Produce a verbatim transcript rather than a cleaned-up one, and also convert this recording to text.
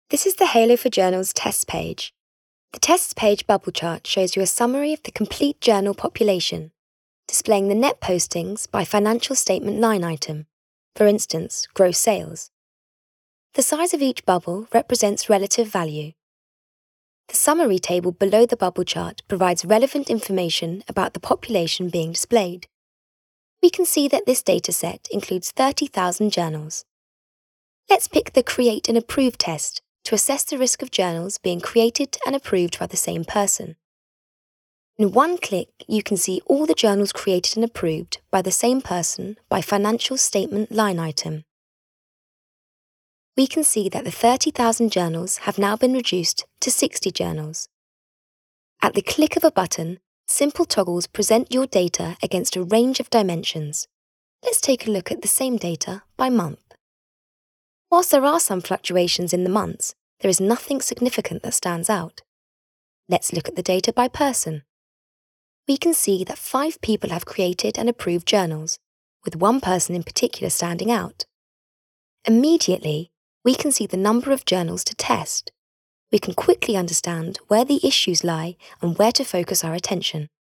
This is the Halo for Journals tests page. The tests page bubble chart shows you a summary of the complete journal population, displaying the net postings by financial statement line item, for instance, gross sales. The size of each bubble represents relative value. The summary table below the bubble chart provides relevant information about the population being displayed. We can see that this dataset includes thirty thousand journals. Let's pick the Create and Approve test to assess the risk of journals being created and approved by the same person. In one click, you can see all the journals created and approved by the same person by financial statement line item. We can see that the thirty thousand journals have now been reduced to sixty journals. At the click of a button, simple toggles present your data against a range of dimensions. Let's take a look at the same data by month. Whilst there are some fluctuations in the months, there is nothing significant that stands out. Let's look at the data by person. We can see that five people have created and approved journals, with one person in particular standing out. Immediately, we can see the number of journals to test. We can quickly understand where the issues lie and where to focus our attention.